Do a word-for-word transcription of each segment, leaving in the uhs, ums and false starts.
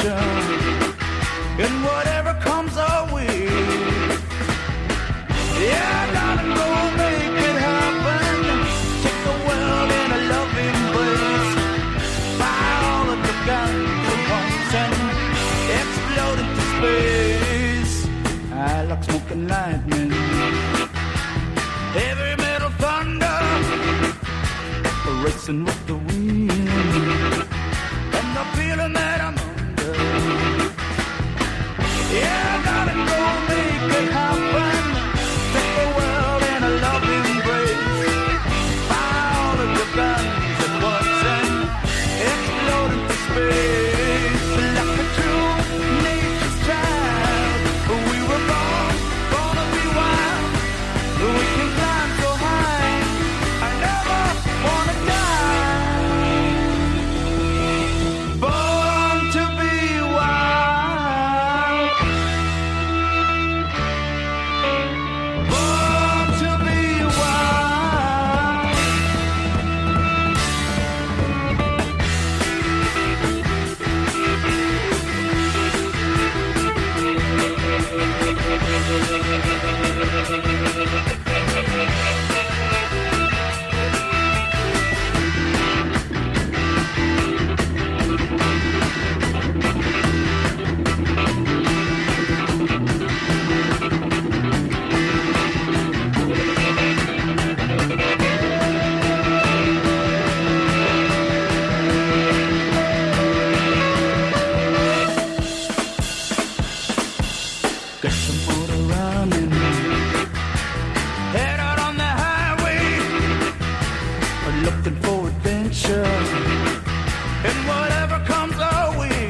adventure and whatever comes our way. Yeah, gotta go make it happen. Take the world in a loving embrace. Fire all of the guns at once and explode into space. I like smoke and lightning, heavy metal thunder, racing with the wind, and the feeling that I'm under. Yeah, I gotta go make it happen. Take the world in a loving embrace. Fire all of your guns at once and explode into space. Like a true nature's child, we were born, born to be wild. We can climb so high, I never wanna die. Born to be wild. Born to be wild. Got some motor running, head out on the highway, looking for adventure and whatever comes our way.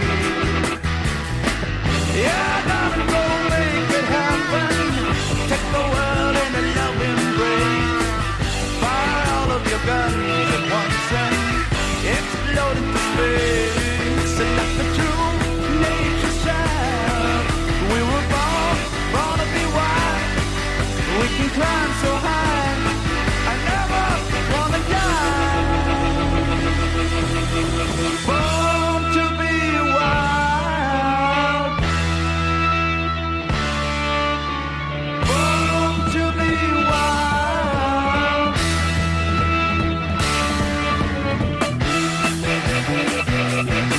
Yeah, I gotta go make it happen. Take the world in a loving embrace. Fire all of your guns at once and explode into space. And like the true nature's child, we were born, born to be wild. We can climb so high, I never wanna die. Born to be wild. Born to be wild.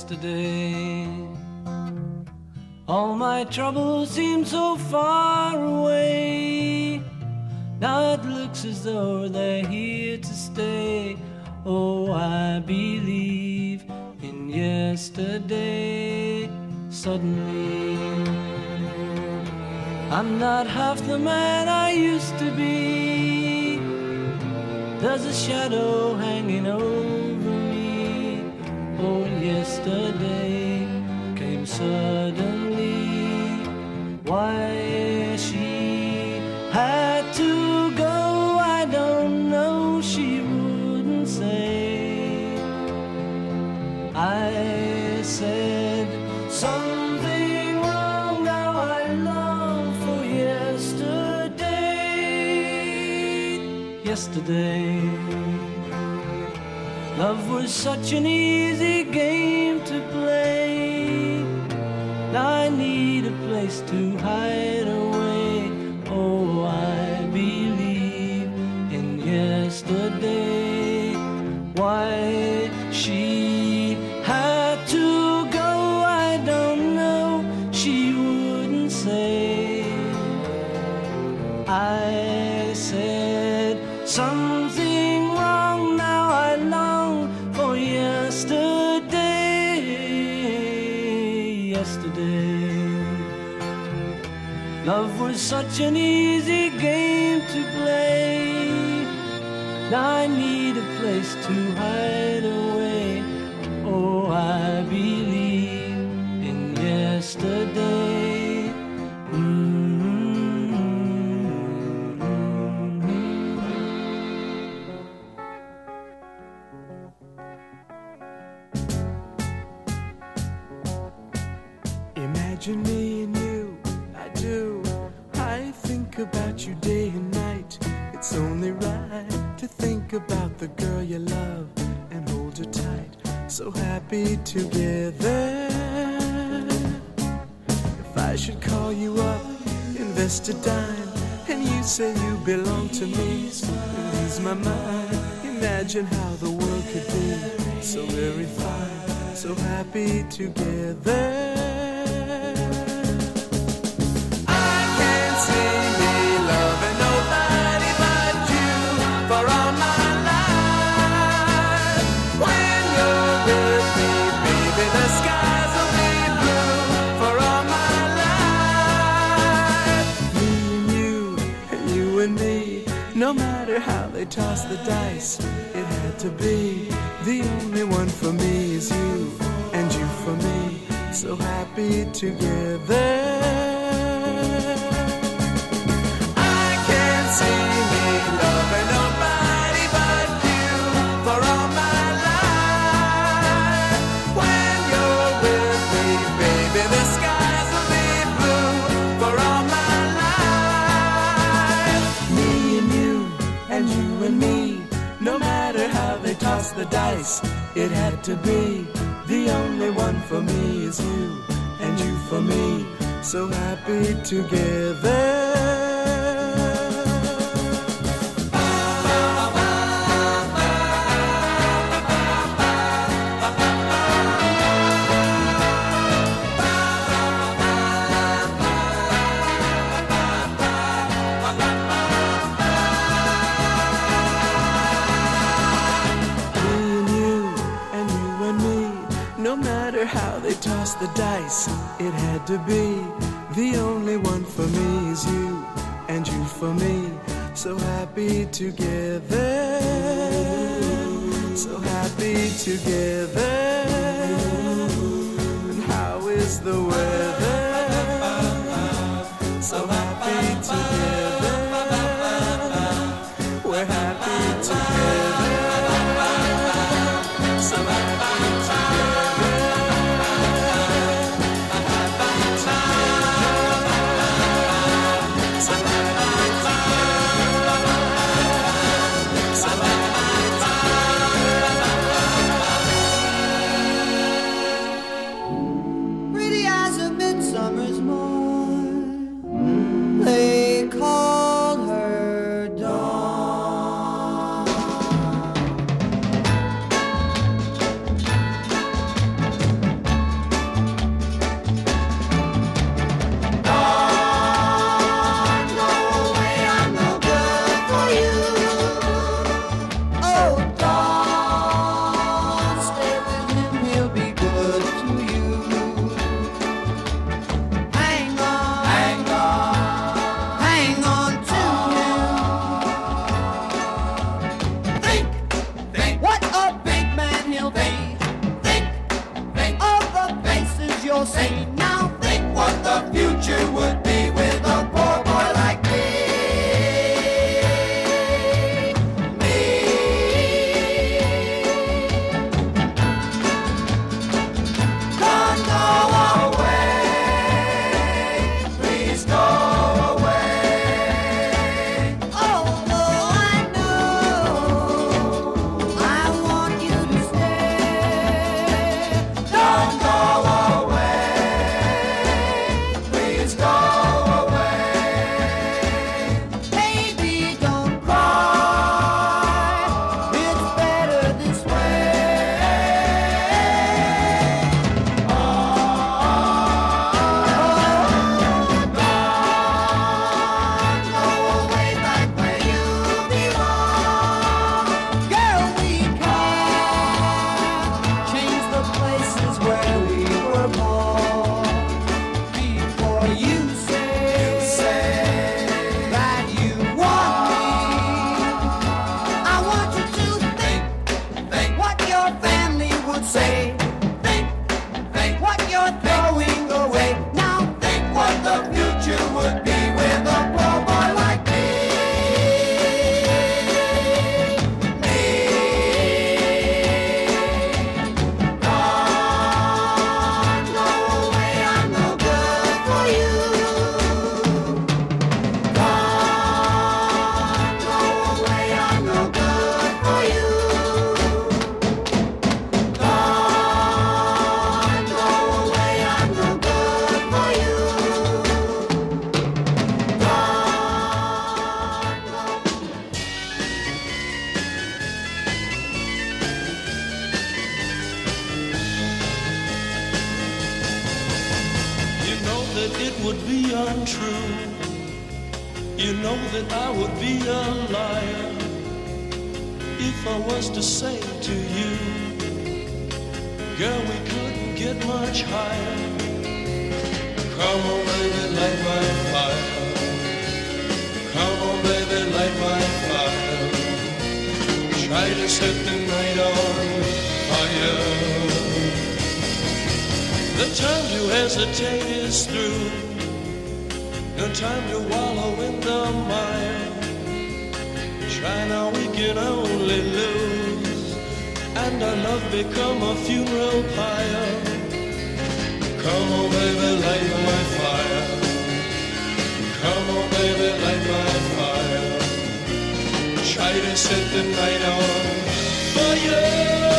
yesterday. All my troubles seem so far away. Now it looks as though they're here to stay. Oh, I believe in yesterday. Suddenly, I'm not half the man I used to be. There's a shadow hanging over me. Oh, yesterday came suddenly. Why she had to go, I don't know, she wouldn't say. I said something wrong, now I long for yesterday. Yesterday, love was such an easy game to play. Now I need a place to hide away. Oh, I believe in yesterday. Why she had to go, I don't know, she wouldn't say. I said something wrong, now I long for yesterday. Yesterday, love was such an easy game to play. Now I need a place to hide away. Oh, I believe in yesterday. Mm-hmm. Imagine me and you, I do. I think about you day and night. It's only right to think about the girl you love and hold her tight. So happy together. If I should call you up, invest a dime, and you say you belong to me, it lose my mind. Imagine how the world could be so very fine, so happy together. No matter how they toss the dice, it had to be. The only one for me is you, and you for me, so happy together. I can't see me loving nobody but you for all my life. When you're with me, baby, the skies will be blue for all my life. Me and you, and you and me, no matter how they toss the dice, it had to be. The only one for me is you, and you for me, so happy together. How they toss the dice, it had to be. The only one for me is you, and you for me, so happy together. So happy together. And how is the weather? So happy together. We're happy together. So happy together. what the future would be with a poor boy like me. Me. Don't go away. Please go away. Although I know I want you to stay. Don't go away. Please go away. Baby, don't cry. It's better this way. Oh, don't go away back where you belong. Girl, we can't change the places where we were born. Before you say that you want me, I want you to think, think what your family would say. Think, think what you're throwing away. Now think What the future would be with a poor boy like me. Me. Don't go away, I'm no good for you. Don't go away, I'm no good for you. Don't go away, I'm no good for you. You know that it would be untrue. You know that I would be a liar if I was to say to you, girl, we couldn't get much higher. Come on, baby, light my fire. Come on, baby, light my fire. Try to set the night on fire. The time to hesitate is through. No time to wallow in the mire. Try now, we can only lose, and our love become a funeral pyre. Come on, baby, light my fire. Come on, baby, light my fire. Try to set the night on fire.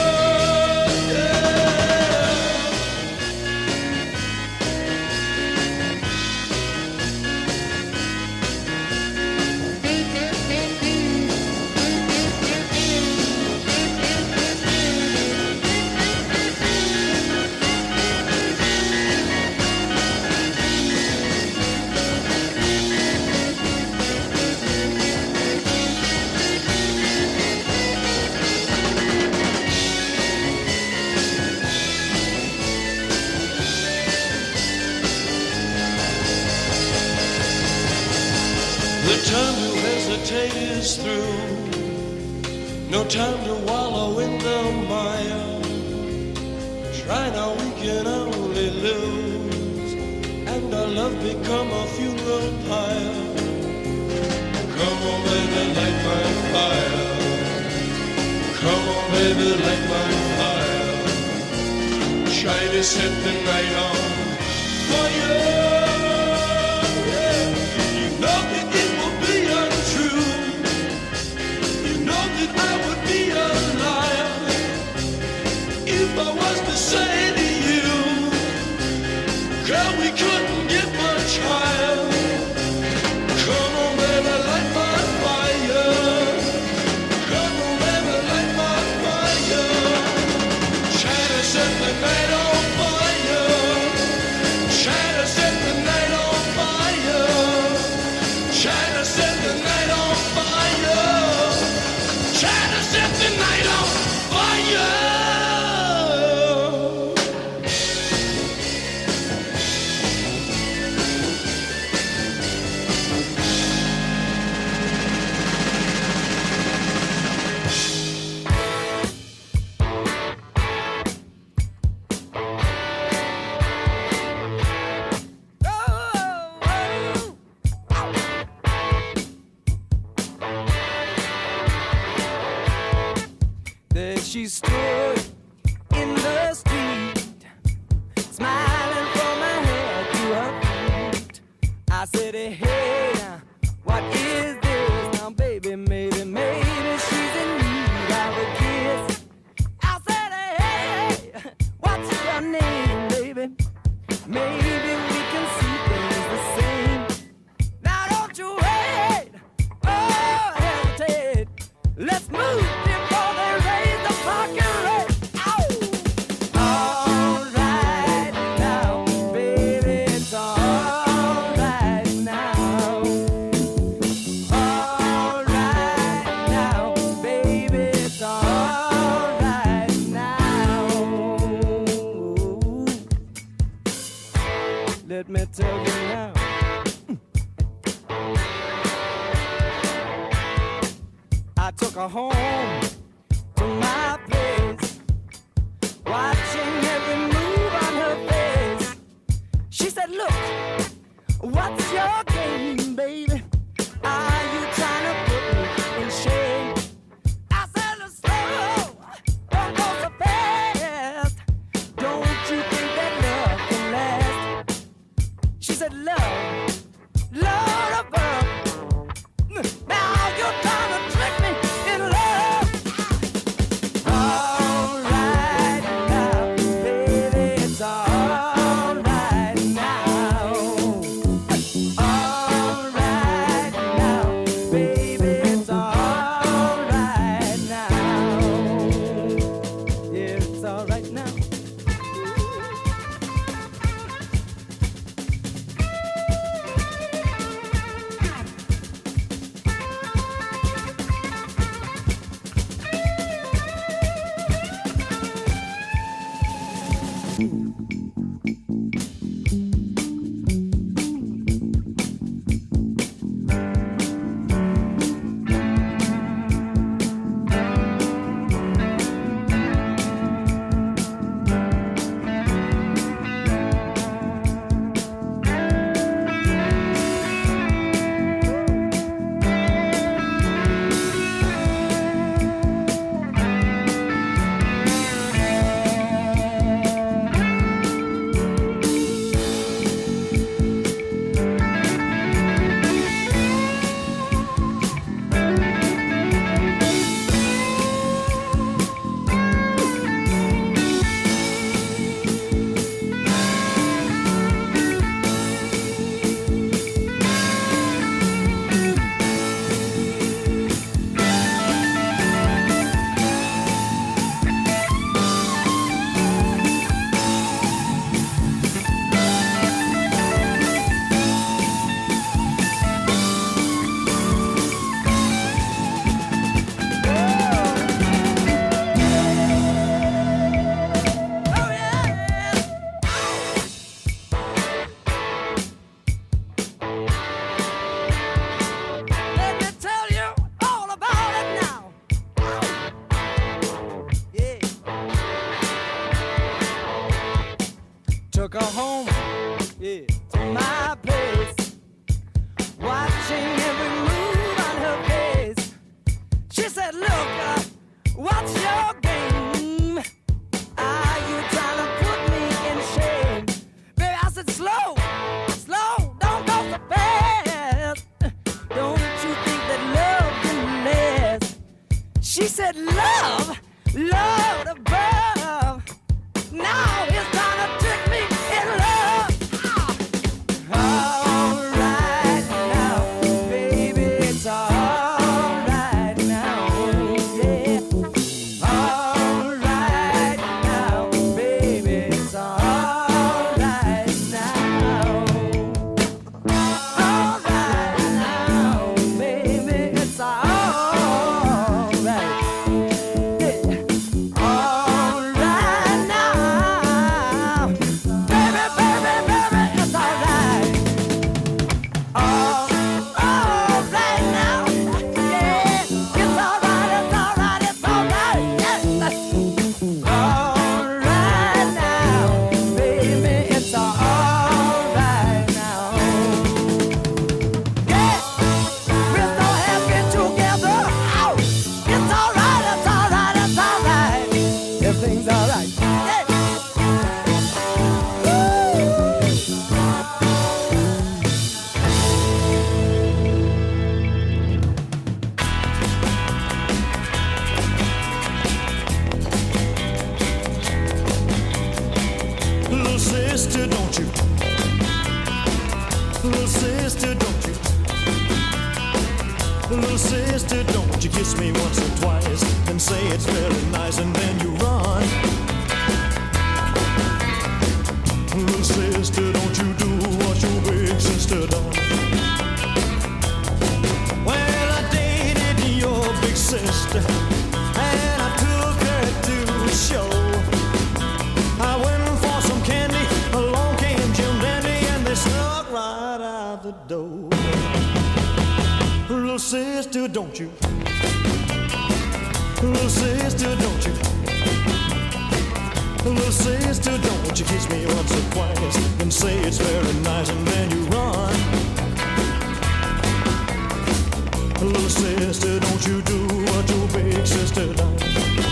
The time to hesitate is through. No time to wallow in the mire. Try now, we can only lose, and our love become a funeral pyre. Come on, baby, light my fire. Come on, baby, light my fire. Try to set the night on fire. I was to say to you, girl, we couldn't get much higher. Come on, baby, light my fire. Come on, baby, light my fire. Try to set the night on fire. Try to set the night on fire. Try to set the night on fire. Try to set the night on fire. stood in the street, smiling from her head to her feet. I said, hey, what is this? Now, baby, maybe, maybe she's in need of a kiss. I said, hey, what's your name, baby? Maybe we can see things the same. Now, don't you wait, oh, hesitate. Let's move before they raise the parking rate. Ow! All right now, baby, it's all right now. All right now, baby, it's all right now. Let me tell you now. I took her home to my place, watching every move on her face. She said, look, what's your game, baby? Are you trying to put me in shame? I said, slow, don't go so fast. Don't you think that love can last? She said, love, love above. Now you're trying to trick me in love. All right now, baby, it's all right now. All right now, baby, it's all right now. Yeah, it's all right now. Let me tell you all about it now. Yeah. Took her home, yeah, to my place, watching every move on her face. She said, look, uh, what's your game? Are you trying to put me in shame? Baby, I said, slow, slow, don't go so fast. Don't you think that love can last? She said, love, love above. Now it's trying to trick me in love. All right now, baby, it's all right now. Yeah. All right now, baby, it's all right now. All right now, baby, it's all right. Yeah. All Little sister, don't you? Little sister, don't you kiss me once or twice and say it's very nice and then you run. Little sister, don't you do what your big sister done. Well, I dated your big sister and I took her to a show. I went for some candy, along came Jim Dandy and they snuck right out the door. Little sister, don't you? Little sister, don't you? Little sister, don't you kiss me once or twice and say it's very nice and then you run. Little sister, don't you do what your big sister done.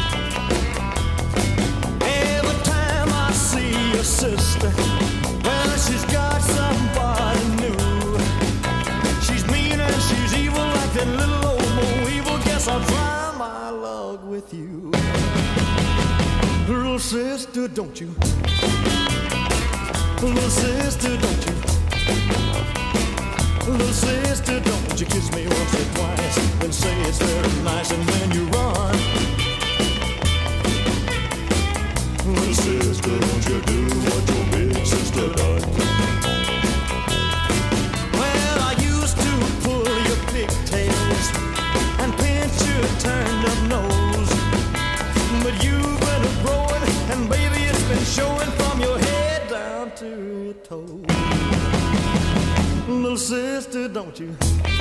Every time I see your sister, well, she's got somebody new. She's mean and she's evil like that little old Mo Evil. Guess I'll try my luck with you. Little sister, don't you? Little sister, don't you? Little sister, don't you kiss me once or twice and say it's very nice and then you run. Little sister, don't you do what your big sister done. Well, I used to pull your pigtails and pinch your turned up nose, but you've been growing and baby it's been showing from your head down to your toes. Little sister, don't you?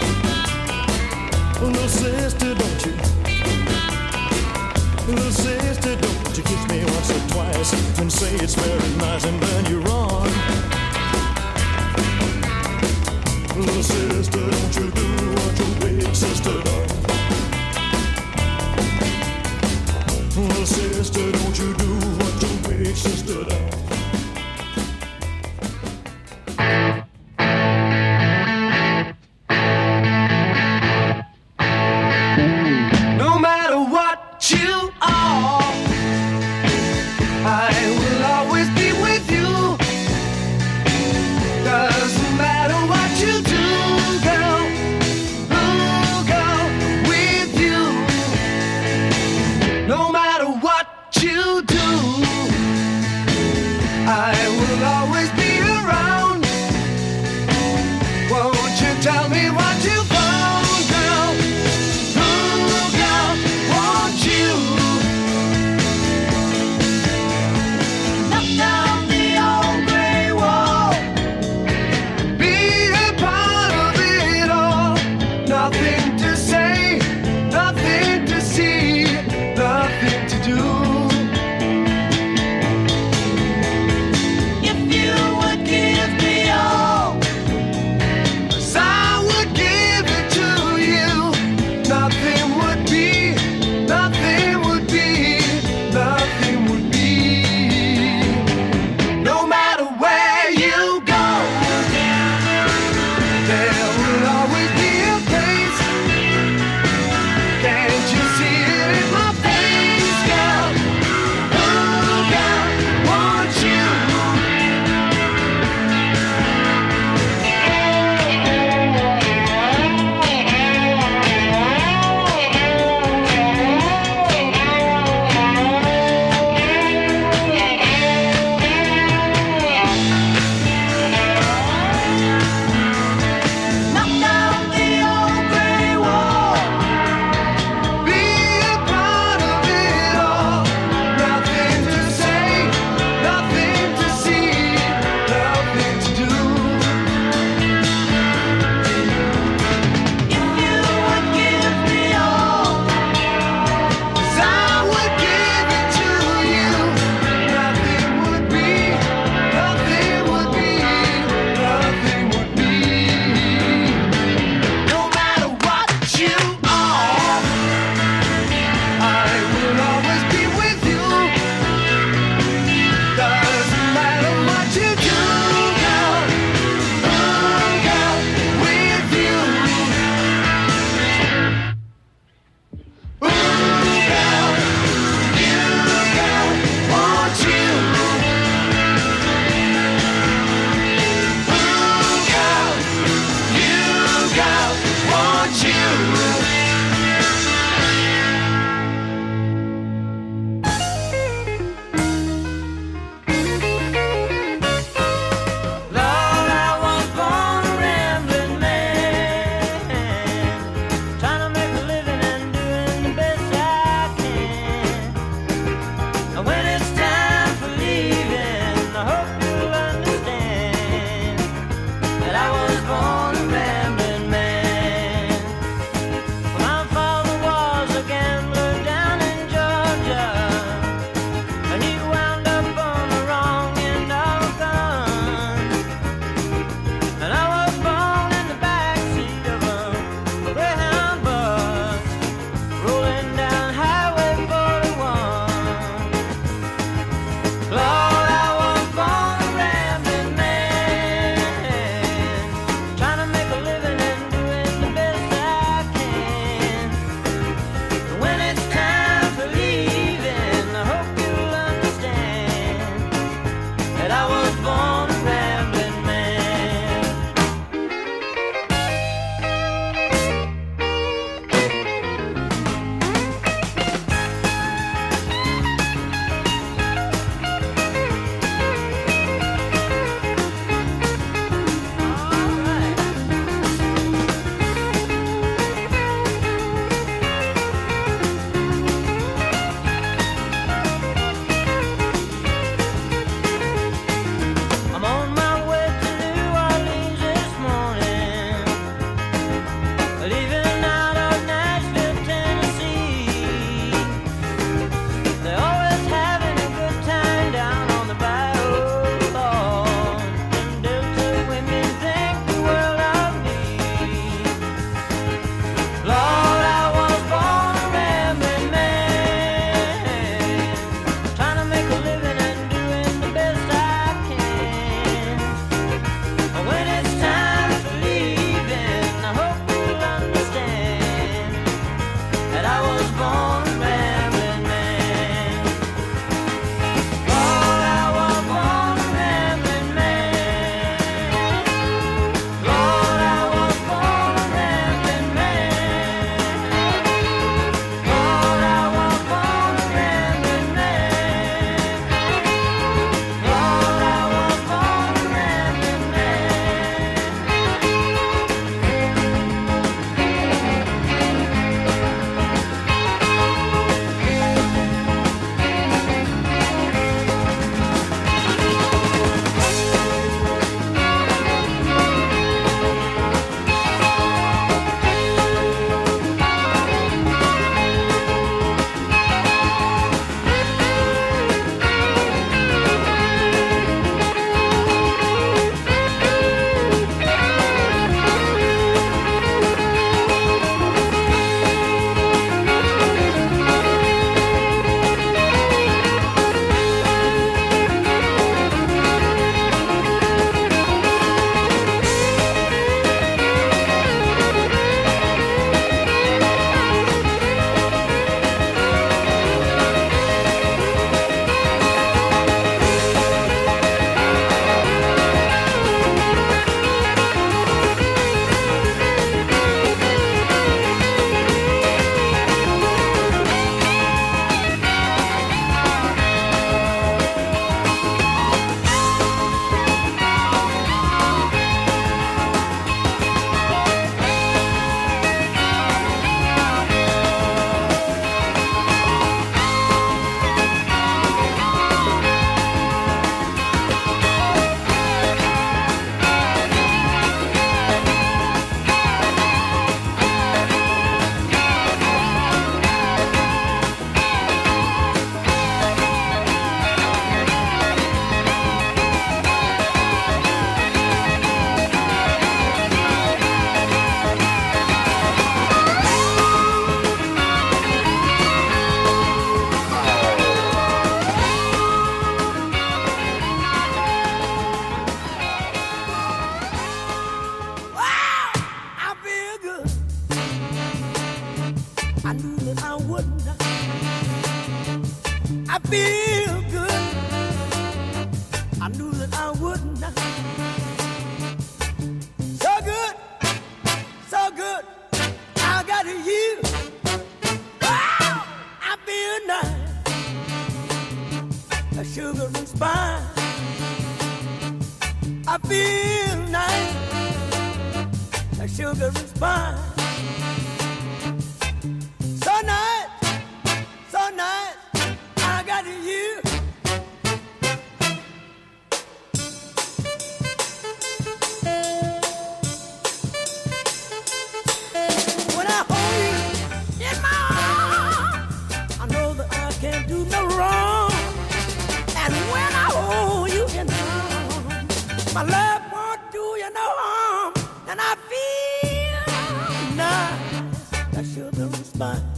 Little sister, don't you? Little sister, don't you kiss me once or twice and say it's very nice and then you run. Little sister, don't you do what your big sister done. Little sister, don't you do what your big sister done. No matter what you are, I will always be with you. Doesn't matter what you do, girl, ooh, girl, with you. No matter what you do, feel good. I knew that I would not. So good, so good. I got you. Wow, I feel nice. A sugar and spice. I feel nice. A sugar and spice. So nice, so nice. I got you. When I hold you in my arms, I know that I can't do no wrong. And when I hold you in my arms, my love won't do you no harm. And I feel nice, that sugar and spice.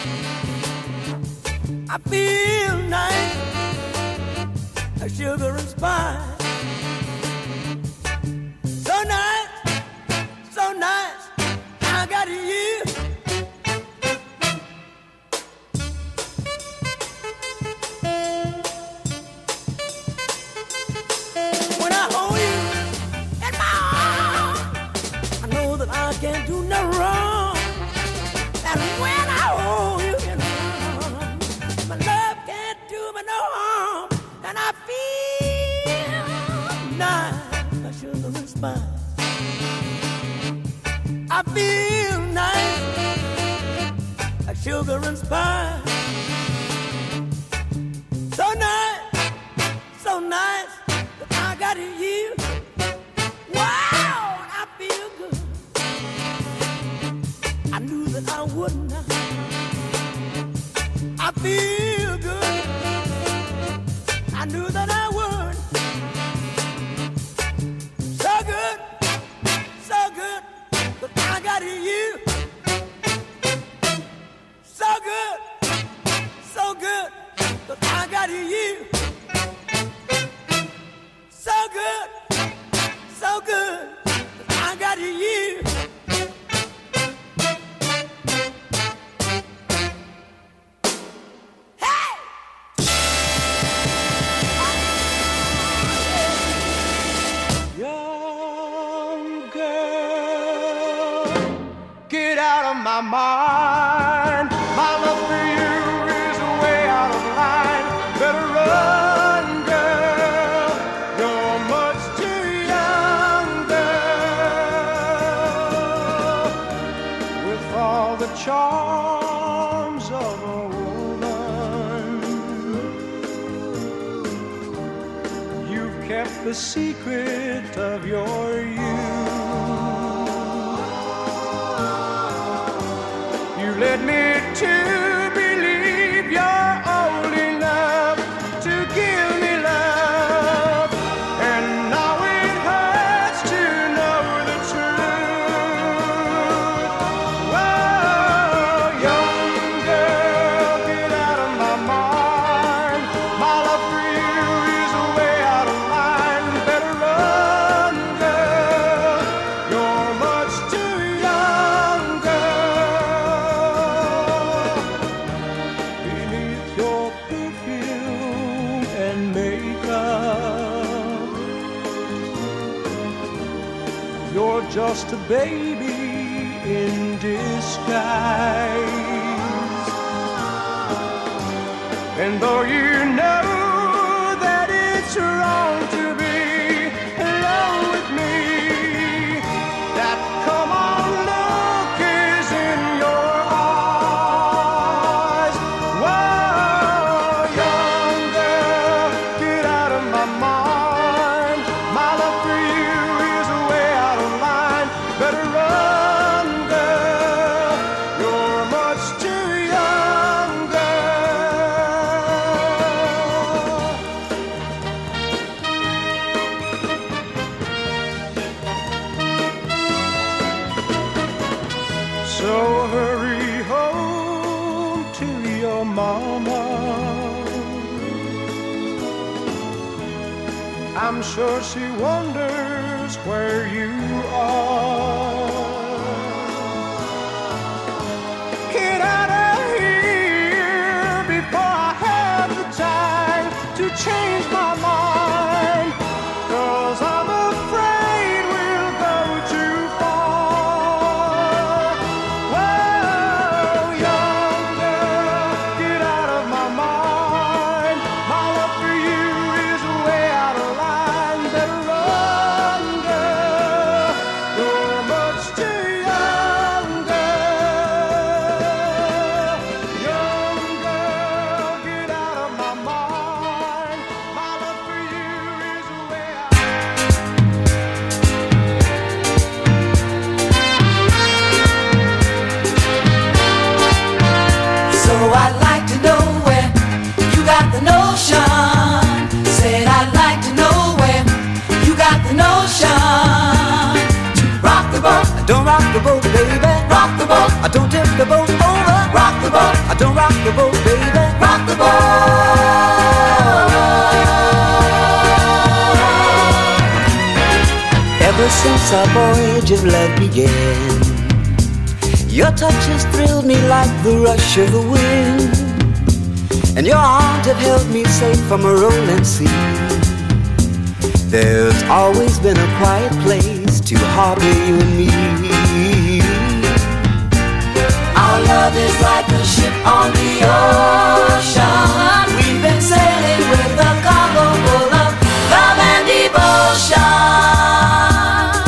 I feel nice, like sugar and spice. So nice, so nice, I got you. When I hold you in my arms, I know that I can't do no wrong. And when I hold you in my arms, my love can't do me no harm, and I feel nice, like sugar and spice. I feel nice, like sugar and spice. So nice, so nice, that I got you. Wow, I feel good. I knew that I would not. I feel good. I knew that I would. So good, so good, but I got you. So good, so good, but I got you. So good, so good, but I got you. My mind, my love for you is way out of line. Better run, girl, you're much too young, girl. With all the charms of a woman, you've kept the secret of your youth. Led me to believe you're old enough to give me love, and now it hurts to know the truth. Whoa, young girl, get out of my mind. My love for you is way out of line. Better run, girl, you're much too young, girl. You're just a baby in disguise. And though you know that it's wrong to be alone with me, that come on look is in your eyes. Whoa, young girl, get out of my mind. My love for you is way out of line. Better run, girl, you're much too young, girl. So hurry home to your mama. I'm sure she wonders where you are. Get out of here before I have the time. I don't tip the boat over. Rock the boat. I don't rock the boat, baby. Rock the boat. Ever since our voyage of love began, your touch has thrilled me like the rush of the wind, and your arms have held me safe from a rolling sea. There's always been a quiet place to harbor you and me. Our love is like a ship on the ocean. We've been sailing with a cargo full of love and devotion.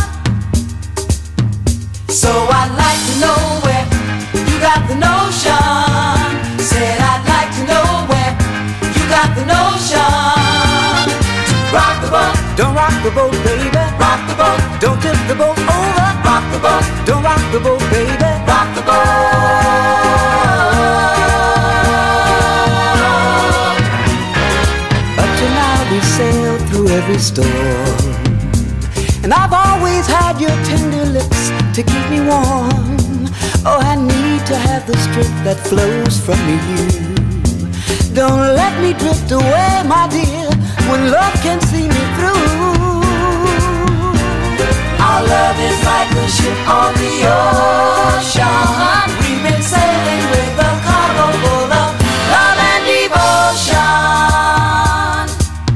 So I'd like to know where you got the notion. Said I'd like to know where you got the notion. Rock the boat. Don't rock the boat, baby. Rock the boat. Don't tip the boat over. Rock the boat. Don't rock the boat, baby. Rock the boat. Up to now we've sailed through every storm, and I've always had your tender lips to keep me warm. Oh, I need to have the strength that flows from you. Don't let me drift away, my dear, when love can see me through. Our love is like a ship on the ocean. We've been sailing with a cargo full of love and devotion.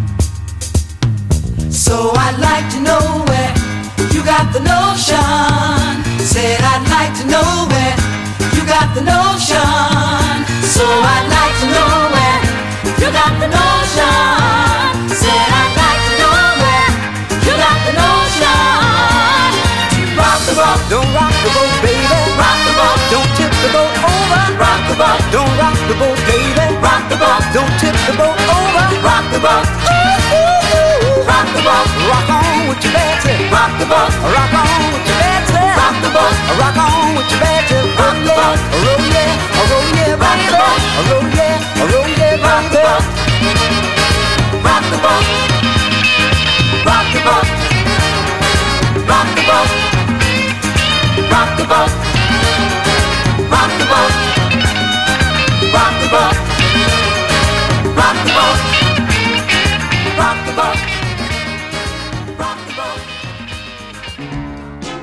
So I'd like to know where you got the notion. Said I'd like to know where you got the notion. So I'd like to know where you got the notion. Said I'd like to know where you got the notion. Rock the boat. Don't rock the boat, baby. Rock the boat. Don't tip the boat over. Rock the boat. Don't rock the boat, baby. Rock the boat. Don't tip the boat over. Rock the boat. Rock the boat. Rock on with your bad tip. Rock the boat. Rock on with your bad tip. Rock the boat. Rock on with your bad tip. Rock the boat. Roll yeah, roll yeah, Rock the boat. roll yeah, roll yeah, Rock the boat. Rock the boat. Rock the boat. Rock the boat. Rock the boat. Rock the boat. Rock the boat. Rock the boat. Rock the boat. Rock the boat.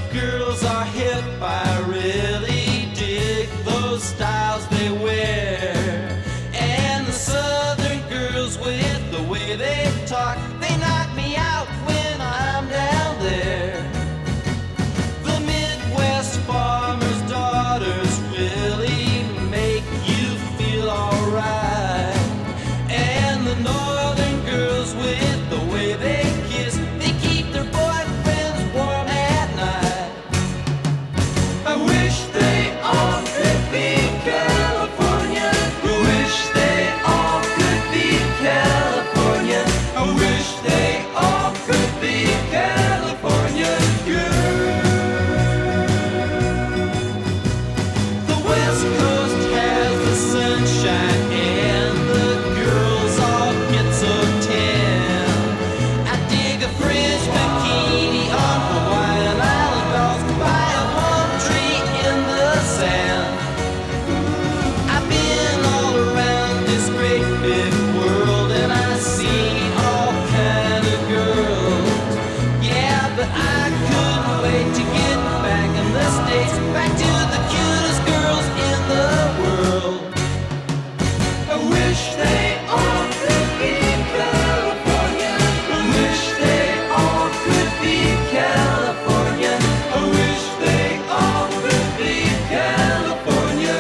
girls are hip. I really dig those styles they wear. And the southern girls with the way they talk, they knock me out when I'm down there. The Midwest farmers' daughters really make you feel alright. And the northern girls with the way they kiss, they keep their boyfriends warm at night. I wish they all could be California. I wish they all could be California. I wish they all could be California girls. The West Coast has the sunshine and the girls all get so tan. I dig a French bikini on Hawaiian Island dolls by a palm tree in the sand. I've been all around this great big world and I've seen all kind of girls. Yeah, but I couldn't wait to get back in the States, back to the cutest girls in the world. I wish they all could be California. I wish they all could be California. I wish they all could be California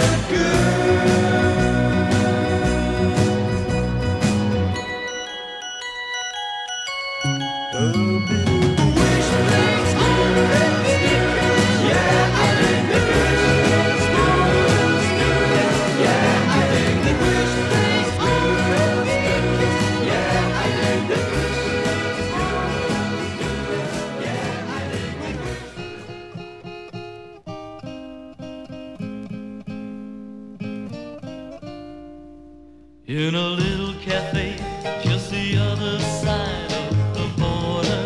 In a little cafe just the other side of the border,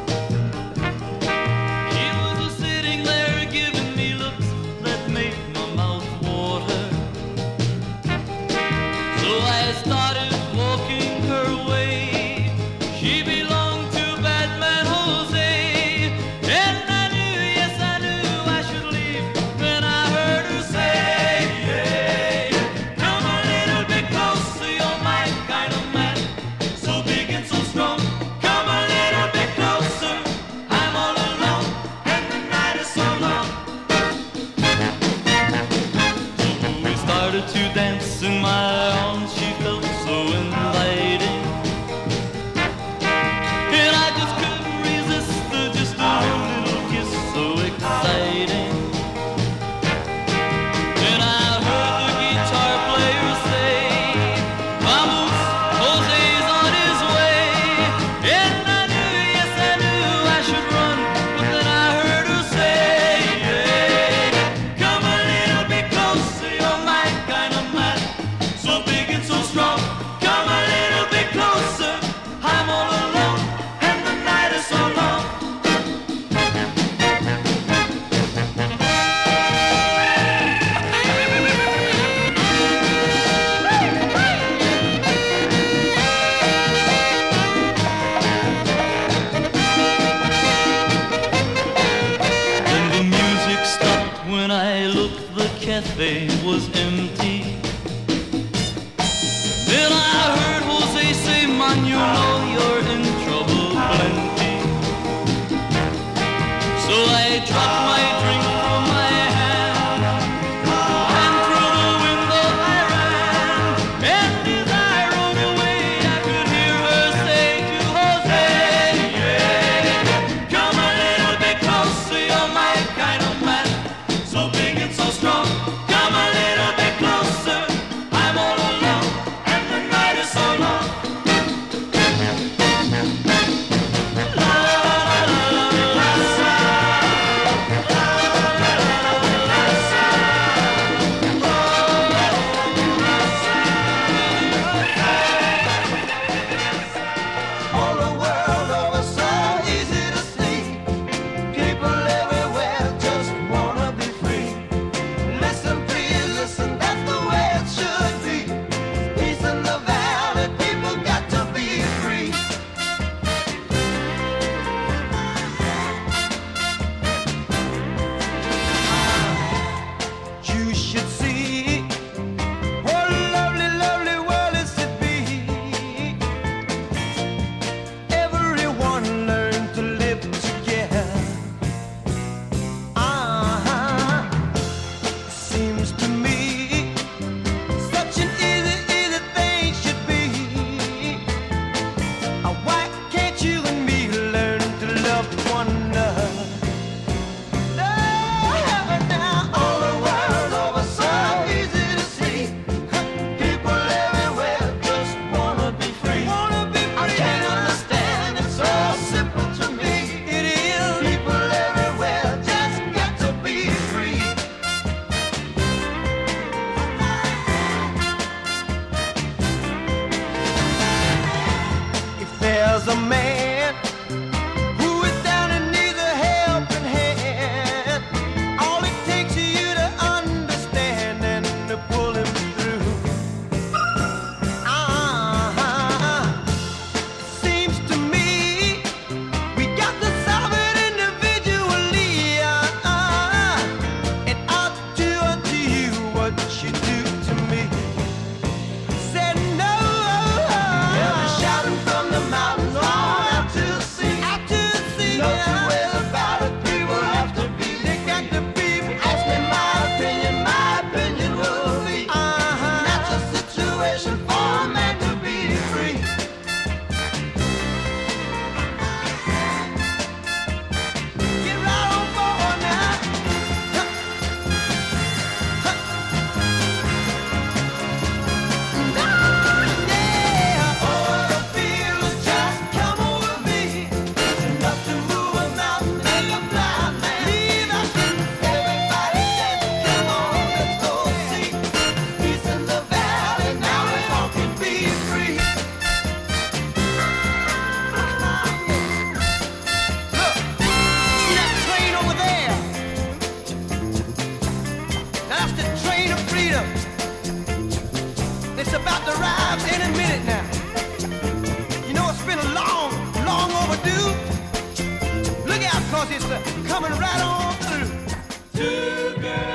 she was sitting there giving me looks that made my mouth water. So I started walking her way. She belonged to Batman Jose, and I knew, yes I knew I should leave. Then I heard her say, hey, come a little bit closer, you're my kind of man, so big and so strong. Come a little bit closer, I'm all alone, and the night is so long. So we started to dance in my arms, she felt so inviting, and I just couldn't resist her, just a little kiss so exciting. Then I heard the guitar player say, vamos, Jose's on his way. And I knew, yes I knew I should run, but then I heard her say, hey, come a little bit closer, you're my kind of man, so big and so strong. Come a little bit closer, I'm all alone, and the night is so long. Then the music stopped when I looked, the cafe was empty. Then I heard Jose say, man, you know you're in trouble plenty. So I dropped my drink from my hand, and through the window I ran. And as I rode away, I could hear her say to Jose, yeah, come a little bit closer, you're my kind of man, so big and so strong. Come a little bit closer. because it's uh, coming right on through. Two girls.